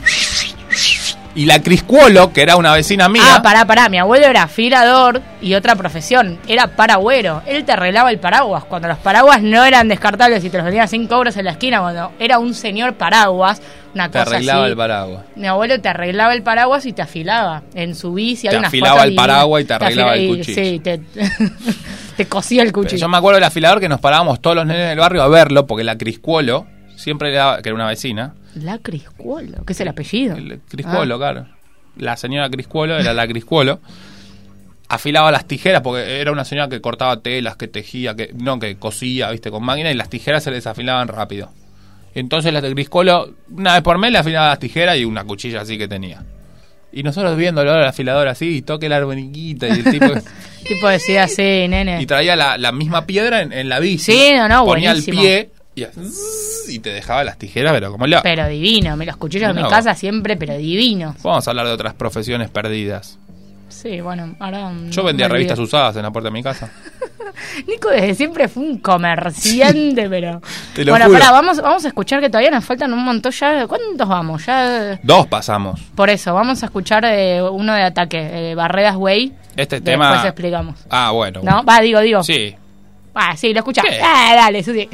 Y la Criscuolo, que era una vecina mía. Ah, pará. Mi abuelo era afilador y otra profesión. Era paragüero. Él te arreglaba el paraguas. Cuando los paraguas no eran descartables y te los vendían a 5 euros en la esquina, cuando era un señor paraguas, una te cosa arreglaba así. el paraguas. Mi abuelo te arreglaba el paraguas y te afilaba en su bici. Te Hay unas afilaba fotos el paraguas y te divinas. arreglaba el afila- cuchillo. Sí, te cosía el Pero cuchillo. yo me acuerdo del afilador que nos parábamos todos los nenes del barrio a verlo, porque la Criscuolo siempre le daba, que era una vecina. La Criscuolo, ¿qué es el apellido? El Criscuolo, claro. La señora Criscuolo era la Criscuolo. Afilaba las tijeras porque era una señora que cortaba telas, que tejía, que cosía, viste, con máquina, y las tijeras se les afilaban rápido. Entonces la de Criscuolo, una vez por mes le afilaba las tijeras y una cuchilla así que tenía. Y nosotros viéndolo al afilador así, y toque la arboniquita, y el tipo... tipo decía, sí, nene. Y traía la misma piedra en la bici. Sí, no, ponía buenísimo. el pie y te dejaba las tijeras, pero como loco. Pero divino, los cuchillos en mi casa siempre, pero divinos. Vamos a hablar de otras profesiones perdidas. Sí, bueno, ahora... Yo vendía revistas usadas en la puerta de mi casa. Nico desde siempre fue un comerciante, pero... Te lo bueno, juro. pará, vamos a escuchar que todavía nos faltan un montón ya. ¿Cuántos vamos? Ya... 2 pasamos. Por eso, vamos a escuchar uno de Ataque, Barredas Way. Este tema... Después explicamos. Ah, bueno. ¿No? Va, digo. Sí. Sí, lo escuchás. ¿Qué? Dale, Susi.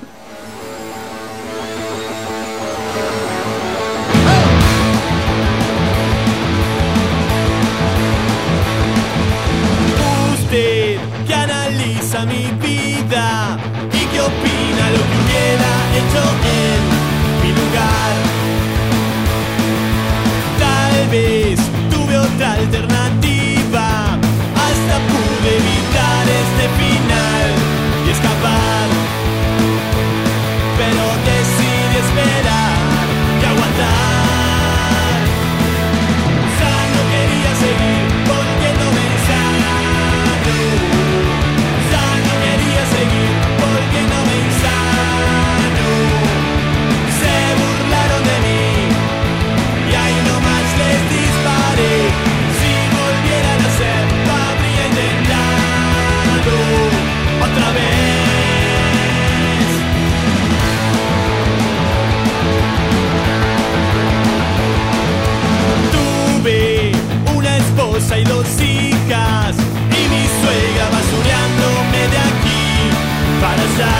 Usted que analiza mi vida y que opina lo que hubiera hecho en mi lugar. Tal vez tuve otra alternativa, hasta pude evitar este final y escapar, pero decidí esperar y aguantar. Ya no quería seguir volviéndome insano. Ya no quería seguir volviéndome insano. Se burlaron de mí y ahí nomás les disparé. Si volvieran a ser, lo habría intentado otra vez. Tuve una esposa y 2 hijas y mi suegra basureándome de aquí para allá.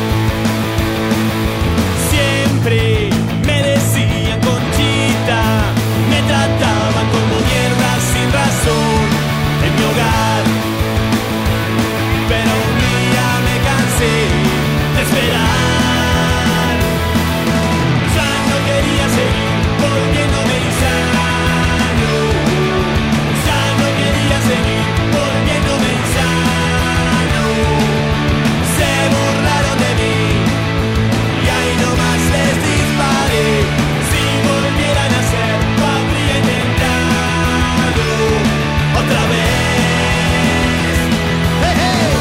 Siempre me decían Conchita, me trataban como mierda sin razón en mi hogar. Pero un día me cansé de esperar. Ya no quería seguir volviéndome insano. Ya no quería seguir volviéndome insano. Se burlaron de mí y ahí nomás les disparé. Si volvieran a ser, lo habría intentado otra vez. ¡Hey, hey!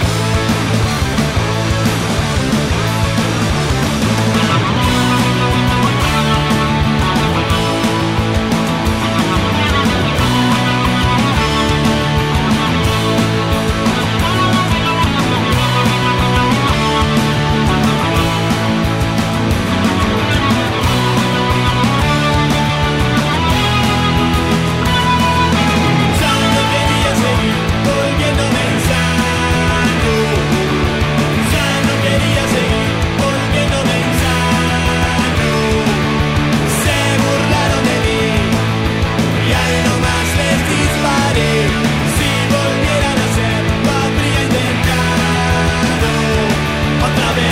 Ya no quería seguir volviéndome insano. Ya no quería seguir volviéndome insano. Se burlaron de mí y ahí nomás les disparé. Si volvieran a ser, lo habría intentado otra vez.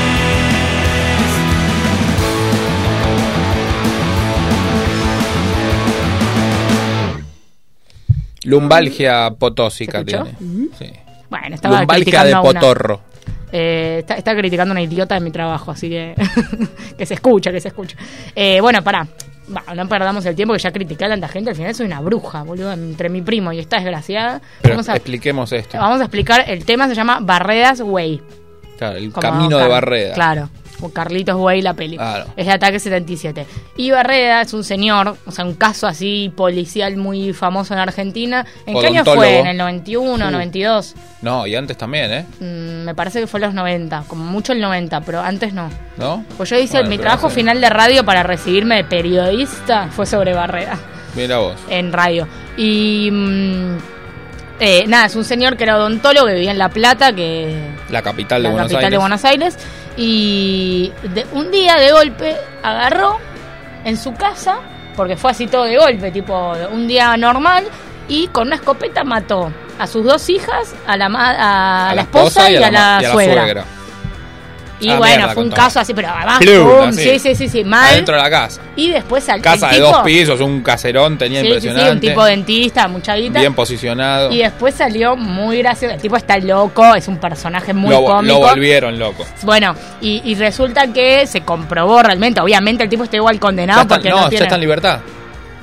Lumbalgia potósica ¿Se escuchó? tiene. Sí. Bueno, estaba Lumbalgia criticando de a una. potorro. Está criticando a una idiota de mi trabajo, así que que se escucha. Bueno, pará. No perdamos el tiempo, que ya critiqué a tanta gente. Al final soy una bruja, boludo. Entre mi primo y esta desgraciada. Pero expliquemos esto. Vamos a explicar. El tema se llama Barredas Way. Claro, el Como camino de Barreda. Claro, o Carlitos Way, la peli. Claro. Es de Ataque 77. Y Barreda es un señor, o sea, un caso así policial muy famoso en Argentina. ¿En qué año Odontólogo. fue? ¿En el 91, 92? No, y antes también, ¿eh? Me parece que fue en los 90, como mucho el 90, pero antes no. ¿No? Pues yo hice Bueno, mi pero trabajo hace- final de radio para recibirme de periodista, fue sobre Barreda, Mira vos. en radio. Y nada, es un señor que era odontólogo, que vivía en La Plata, que La capital de la Buenos capital Aires. de Buenos Aires, y un día de golpe agarró en su casa, porque fue así todo de golpe, tipo un día normal, y con una escopeta mató a sus 2 hijas, a la esposa y a la suegra. Y bueno, mierda, fue un con todo. caso así, pero además, Plum, pum, así. sí, mal. Adentro de la casa. Y después al Casa el de tipo, 2 pisos, un caserón, tenía sí, impresionante. un tipo dentista, mucha guita. Bien posicionado. Y después salió muy gracioso. El tipo está loco, es un personaje muy lo cómico. volvieron loco. Bueno, y resulta que se comprobó realmente, obviamente el tipo está igual condenado Ya está, porque no, no ya tiene... está en libertad.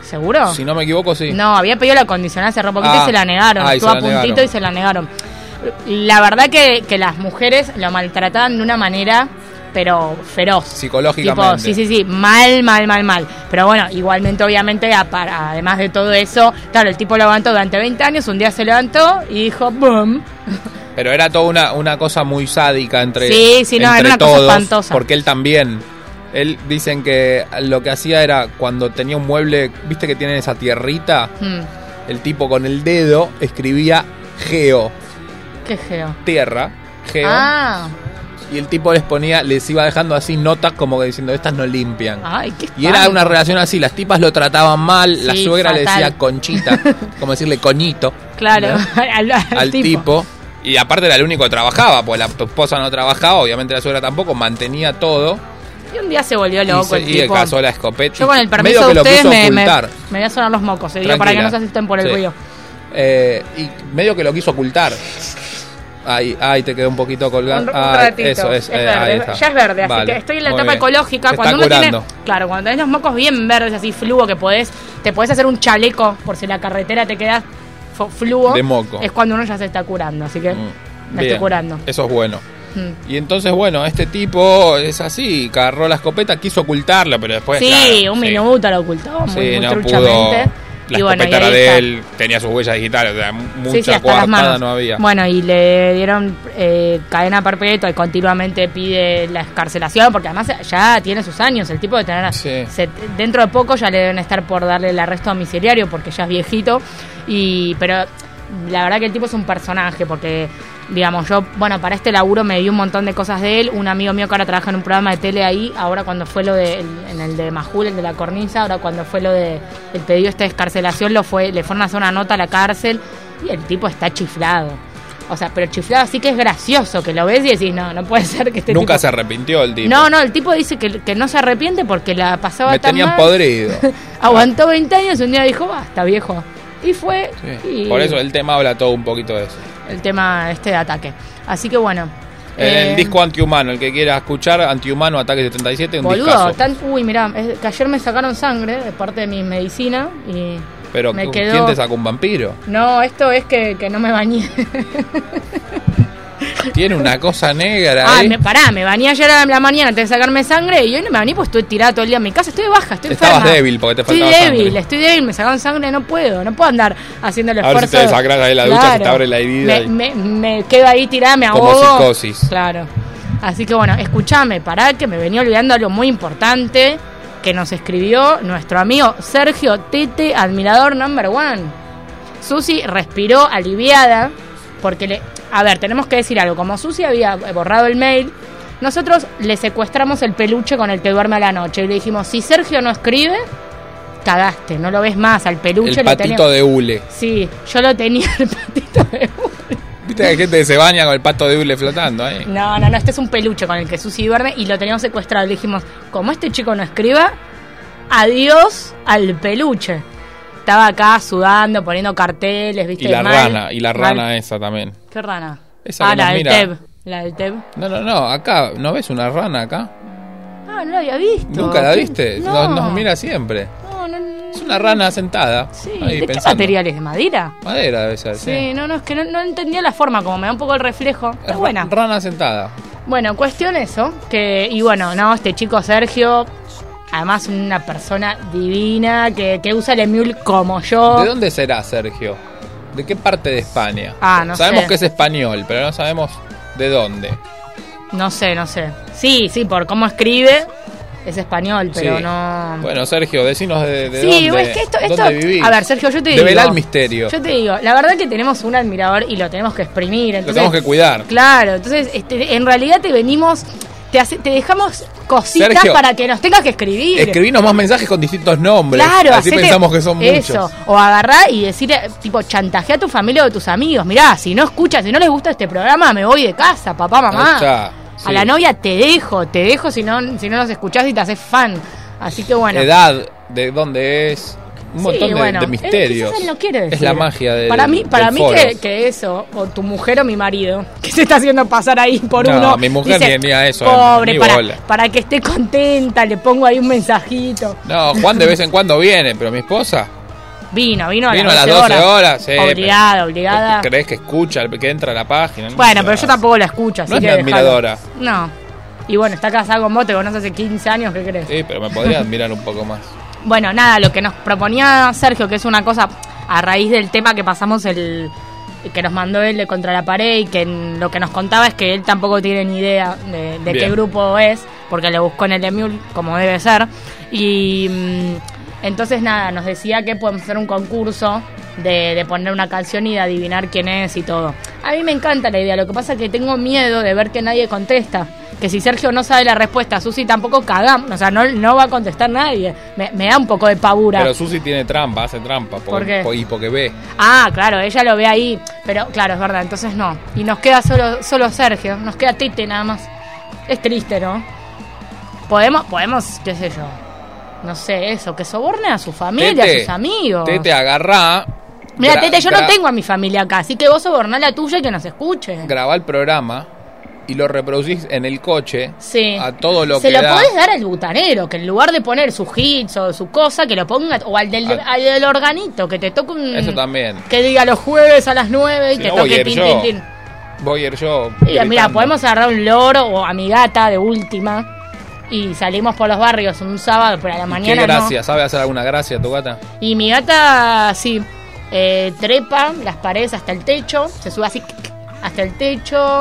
¿Seguro? Si no me equivoco, sí. No, había pedido la condicional hace poquito y se la negaron. Estuvo a puntito y se la negaron. La verdad que las mujeres lo maltrataban de una manera, pero feroz. Psicológicamente. Tipo, sí, mal. Pero bueno, igualmente, obviamente, además de todo eso, claro, el tipo lo aguantó durante 20 años, un día se levantó y dijo, ¡boom! Pero era toda una cosa muy sádica entre era una todos, cosa espantosa. Porque él también... Él dicen que lo que hacía era cuando tenía un mueble, viste que tienen esa tierrita, el tipo con el dedo escribía geo. ¿Qué geo? Tierra, geo. Y el tipo les iba dejando así notas como que diciendo, estas no limpian. Ay, qué y era una relación así, las tipas lo trataban mal, la suegra fatal. Le decía conchita, como decirle coñito. Claro, al tipo. Y aparte era el único que trabajaba, pues la esposa no trabajaba, obviamente la suegra tampoco, mantenía todo. Y un día se volvió loco el tipo. Y cazó la escopeta. Yo con el permiso de ustedes me voy a sonar los mocos, digo, para que no se asusten por el ruido. Y medio que lo quiso ocultar. Ahí te quedó un poquito colgado. Un ratito. Eso es. Verde. Ya es verde, así que estoy en la etapa ecológica. Cuando uno tiene, claro, cuando tenés los mocos bien verdes, así fluo, que te podés hacer un chaleco por si la carretera te quedas fluo. De moco. Es cuando uno ya se está curando, así que me estoy curando. Eso es bueno. Y entonces, bueno, este tipo es así, agarró la escopeta, quiso ocultarla, pero después... Sí, un minuto lo ocultó, muy no truchamente. Pudo. La escopeta era de él, tenía sus huellas digitales, o sea, mucha coartada no había. Bueno, y le dieron cadena perpetua y continuamente pide la excarcelación, porque además ya tiene sus años, el tipo de tener... dentro de poco ya le deben estar por darle el arresto domiciliario, porque ya es viejito, pero la verdad que el tipo es un personaje, porque... Digamos, yo, para este laburo me di un montón de cosas de él. Un amigo mío que ahora trabaja en un programa de tele ahí, ahora cuando fue lo de en el de Majul, el de la cornisa, ahora cuando fue lo de el pedido esta excarcelación, le fueron a hacer una nota a la cárcel y el tipo está chiflado. O sea, pero chiflado así que es gracioso, que lo ves y decís, no puede ser que Nunca tipo... se arrepintió el tipo. No, el tipo dice que no se arrepiente porque la pasaba Me tan tenían mal. Podrido. Aguantó 20 años y un día dijo, basta, viejo. Y fue... Sí. Y... Por eso el tema habla todo un poquito de eso. El tema de ataque. Así que bueno. El disco Antihumano, el que quiera escuchar, Antihumano, Ataque 77, un discazo. Discazo. Uy, mirá, que ayer me sacaron sangre de parte de mi medicina y pero me quedó... ¿quién te sacó, un vampiro? No, esto es que no me bañé. Tiene una cosa negra ahí. Me bañé ayer a la mañana antes de sacarme sangre y hoy no me bañé porque estuve tirada todo el día en mi casa, estoy de baja, estoy enferma. Estabas débil porque te faltaba sangre. Estoy débil, me sacaron sangre, no puedo andar haciendo el esfuerzo. A ver si te desacras ahí la ducha, se te abre la herida. Me quedo ahí tirada, me ahogo. Como psicosis. Claro. Así que bueno, escuchame, pará, que me venía olvidando algo muy importante que nos escribió nuestro amigo Sergio Tete, admirador number one. Susi respiró aliviada porque tenemos que decir algo. Como Susi había borrado el mail, nosotros le secuestramos el peluche con el que duerme a la noche y le dijimos, si Sergio no escribe, cagaste, no lo ves más al peluche. El patito de hule. Sí, yo lo tenía, el patito de hule. Viste que hay gente que se baña con el pato de hule flotando ahí. No, este es un peluche con el que Susi duerme y lo teníamos secuestrado. Le dijimos, como este chico no escriba, adiós al peluche. Estaba acá sudando, poniendo carteles, ¿viste? Y la rana esa también. ¿Qué rana? Esa la del TEB. La del TEB. No, acá, ¿no ves una rana acá? No la había visto. ¿Nunca la viste? No. Nos mira siempre. No. Es una rana sentada. Sí. ¿De qué material es? ¿De madera? Madera debe ser, sí. Sí, es que no entendía la forma, como me da un poco el reflejo. Está buena. Rana sentada. Bueno, cuestión eso, este chico Sergio... Además, una persona divina que usa el Emule como yo. ¿De dónde será Sergio? ¿De qué parte de España? No sabemos sé. Que es español, pero no sabemos de dónde. No sé. Sí, por cómo escribe es español, pero no... Bueno, Sergio, decinos de dónde, es que esto dónde vivís. A ver, Sergio, yo te digo... Develá el misterio. Yo te digo, la verdad que tenemos un admirador y lo tenemos que exprimir. Entonces, lo tenemos que cuidar. Claro, entonces en realidad te venimos... Te dejamos cositas, Sergio, para que nos tengas que escribir. Escribinos más mensajes con distintos nombres. Claro, así pensamos que son eso. Muchos. O agarrá y decir, tipo, chantajea a tu familia o a tus amigos. Mirá, si no les gusta este programa, me voy de casa, papá, mamá. A la novia te dejo si no nos escuchás y te haces fan. Así que bueno. Edad, de dónde es. un montón de misterio. Quizás él no quiere decir. Es la magia de. Para mí que eso, o tu mujer o mi marido, que se está haciendo pasar ahí por uno. No, mi mujer dice, ni a eso. Pobre, para que esté contenta, le pongo ahí un mensajito. No, Juan de vez en cuando viene, pero mi esposa. Vino a las 12 horas. Sí, obligada. ¿Crees que escucha, que entra a la página? No, bueno, pero yo tampoco la escucho, así no que es mi admiradora. No. Y bueno, está casada con vos, te conoces hace 15 años, ¿qué crees? Sí, pero me podría admirar un poco más. Bueno, nada, lo que nos proponía Sergio, que es una cosa a raíz del tema que pasamos que nos mandó él de Contra la Pared, y que lo que nos contaba es que él tampoco tiene ni idea de qué grupo es, porque lo buscó en el Emule, como debe ser. Y entonces nada, nos decía que podemos hacer un concurso de poner una canción y de adivinar quién es y todo. A mí me encanta la idea, lo que pasa es que tengo miedo de ver que nadie contesta. Que si Sergio no sabe la respuesta, Susi tampoco cagamos, o sea, no va a contestar nadie. Me da un poco de pavura. Pero Susi tiene trampa, hace trampa. ¿Por qué? Y porque ve. Ah, claro, ella lo ve ahí, pero claro, es verdad, entonces no. Y nos queda solo Sergio, nos queda Tete nada más. Es triste, ¿no? Podemos, qué sé yo, no sé, eso, que soborne a su familia, Tete, a sus amigos. Tete, agarrá. Mira, Tete, yo no tengo a mi familia acá, así que vos soborná la tuya y que nos escuche. Grabá el programa y lo reproducís en el coche. Sí. A todo lo se que lo da. podés dar al butanero, que en lugar de poner sus hits o su cosa, que lo ponga, o al del organito, que te toque un... Eso también. Que diga los jueves a las 9 y Si te no, toque tin. Voy a ir yo. Y mira, podemos agarrar un loro o a mi gata de última y salimos por los barrios un sábado, pero a la mañana ¿Qué gracia? no. ¿Sabe hacer alguna gracia tu gata? Y mi gata, sí, trepa las paredes hasta el techo, se sube así hasta el techo.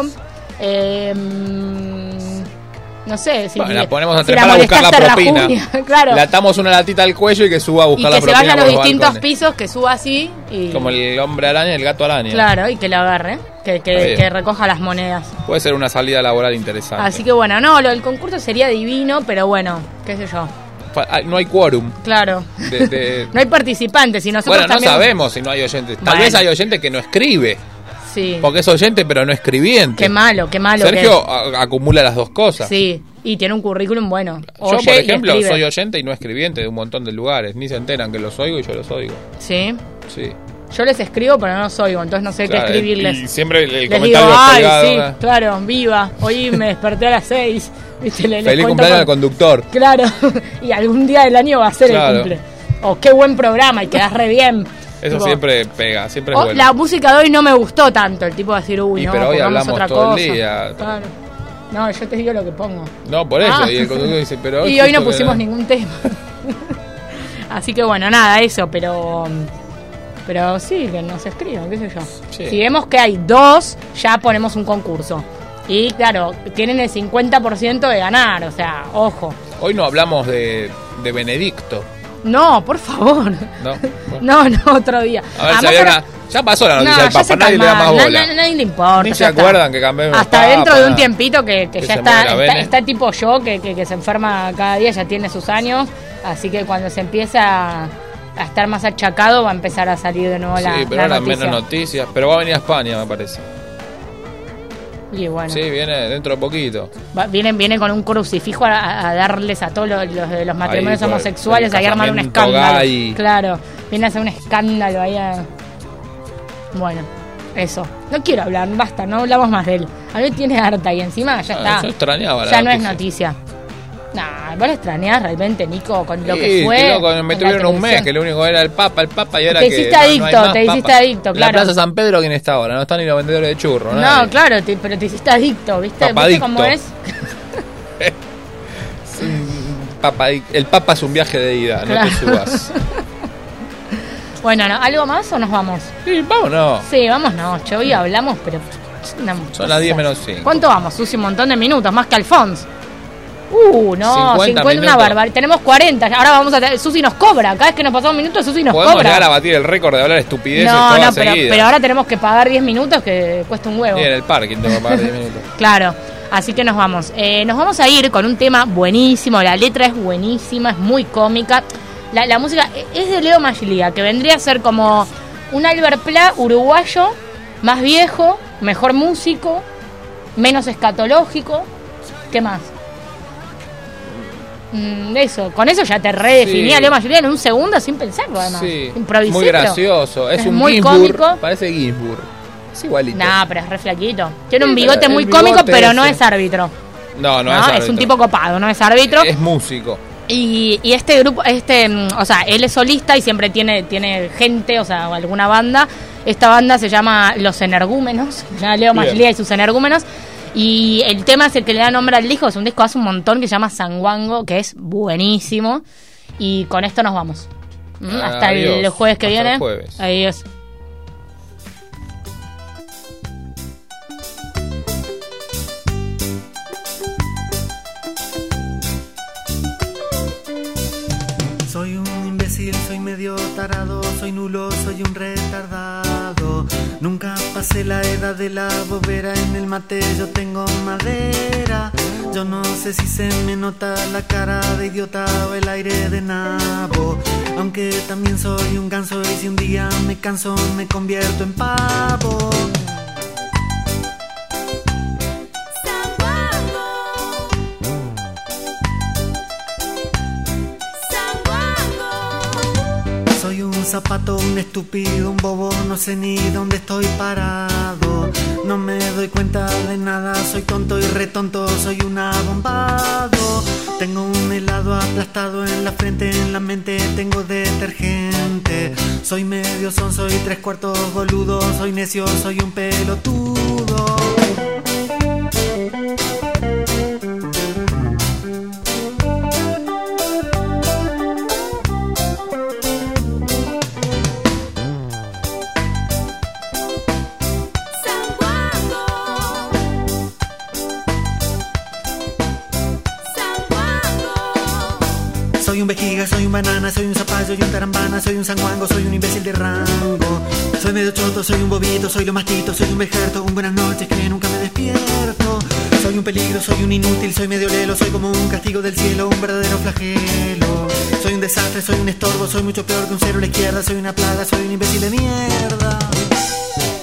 No sé si la ponemos a si trepar a buscar la propina. Claro. Le atamos una latita al cuello y que suba a buscar la propina. Y que se vaya a los distintos balcones. pisos, que suba así. Y... Como el hombre araña y el gato araña. Claro, y que la agarre, que recoja las monedas. Puede ser una salida laboral interesante. Así que bueno, no, lo del concurso sería divino, pero bueno, qué sé yo. No hay quórum. Claro. No hay participantes y nosotros bueno, no también... sabemos si no hay oyentes. Tal vez hay oyente que no escribe. Sí. Porque es oyente pero no escribiente. Qué malo. Sergio acumula las dos cosas. Sí, y tiene un currículum bueno. Yo, por ejemplo, soy oyente y no escribiente de un montón de lugares. Ni se enteran que los oigo y yo los oigo. ¿Sí? Sí. Yo les escribo pero no los oigo, entonces no sé qué escribirles. Y siempre el les comentario digo, pegado, sí, claro, viva. Hoy me desperté a las 6. ¿Viste? Feliz cumpleaños al conductor. Claro, y algún día del año va a ser el cumple. O qué buen programa y quedás re bien. Eso tipo, siempre pega, siempre es bueno. La música de hoy no me gustó tanto, el tipo de decir, uy, no, pero hoy hablamos otra todo cosa. el día. Claro. No, yo te digo lo que pongo. No, por eso, y el conductor dice, pero... Y hoy no pusimos ningún tema. Así que bueno, nada, eso, pero sí, que nos escriban, qué sé yo. Sí. Si vemos que hay 2, ya ponemos un concurso. Y claro, tienen el 50% de ganar, o sea, ojo. Hoy no hablamos de Benedicto. No, por favor. No, otro día. A ver, además, ya pasó la noticia del Papa, nadie le da más bola. Nadie le importa. Ni se acuerdan que cambiemos hasta Papa, dentro de un tiempito que ya está tipo yo, que se enferma cada día, ya tiene sus años. Así que cuando se empieza a estar más achacado va a empezar a salir de nuevo la noticia. Sí, pero ahora menos noticias. Pero va a venir a España, me parece. Y bueno. Sí, viene dentro de poquito. Viene con un crucifijo a darles a todos los matrimonios homosexuales, ahí armar un escándalo. Gay. Claro, viene a hacer un escándalo ahí. Bueno, eso. No quiero hablar, basta, no hablamos más de él. A mí tiene harta y encima ya está. Yo extrañaba ya no es noticia. Nah, vos lo extrañás realmente, Nico, con lo que fue. Me tuvieron un mes, que lo único era el Papa y era te hiciste adicto, te hiciste adicto, claro. La Plaza San Pedro, ¿quién está ahora? No están ni los vendedores de churros, ¿no? No, claro, pero te hiciste adicto, ¿viste? ¿Viste cómo es? El Papa es un viaje de ida, claro. No te subas. Bueno, ¿algo más o nos vamos? Sí, vámonos. Sí, vámonos, che, hoy hablamos, pero... Son las 10 menos 5. ¿Cuánto vamos, Susi? Un montón de minutos, más que Alfons. No, 50 una barbaridad. Tenemos 40. Ahora vamos a... Susi nos cobra. Cada vez que nos pasamos minutos, Susi nos cobra. Podemos llegar a batir el récord de hablar estupideces toda seguida. Pero ahora tenemos que pagar 10 minutos, que cuesta un huevo. Y en el parking tengo que pagar 10 minutos. Claro, así que nos vamos. Nos vamos a ir con un tema buenísimo. La letra es buenísima, es muy cómica. La música es de Leo Maglia, que vendría a ser como un Albert Pla uruguayo, más viejo, mejor músico, menos escatológico. ¿Qué más? Eso, con eso ya te redefinía la mayoría en un segundo sin pensarlo, además. Sí, improvisé. muy gracioso. Es un muy Ginsburg, cómico. parece Ginsburg. Es igualito. Nah, pero es re flaquito. Tiene un Sí, bigote pero muy el cómico, bigote pero ese. no es árbitro. No es árbitro. Es un tipo copado, no es árbitro. Es músico. Y este grupo, o sea, él es solista y siempre tiene gente, o sea, alguna banda. Esta banda se llama Los Energúmenos, se llama Leo Maslía y sus Energúmenos. Y el tema es el que le da nombre al disco, es un disco hace un montón que se llama Sanguango, que es buenísimo. Y con esto nos vamos. Hasta Adiós. el jueves que Hasta viene. el jueves. Adiós. Soy un imbécil, soy medio tarado, soy nulo, soy un retardado. Nunca pasé la edad de la bobera, en el mate yo tengo madera. Yo no sé si se me nota la cara de idiota o el aire de nabo. Aunque también soy un ganso y si un día me canso me convierto en pavo. Soy un zapato, un estúpido, un bobo, no sé ni dónde estoy parado. No me doy cuenta de nada, soy tonto y retonto, soy un abombado. Tengo un helado aplastado en la frente, en la mente tengo detergente. Soy medio son, soy 3/4 boludo, soy necio, soy un pelotudo. Soy un vejiga, soy un banana, soy un zapallo y un tarambana, soy un sanguango, soy un imbécil de rango. Soy medio choto, soy un bobito, soy lo mastito, soy un vejerto, un buenas noches que nunca me despierto. Soy un peligro, soy un inútil, soy medio lelo, soy como un castigo del cielo, un verdadero flagelo. Soy un desastre, soy un estorbo, soy mucho peor que un cero a la izquierda, soy una plaga, soy un imbécil de mierda.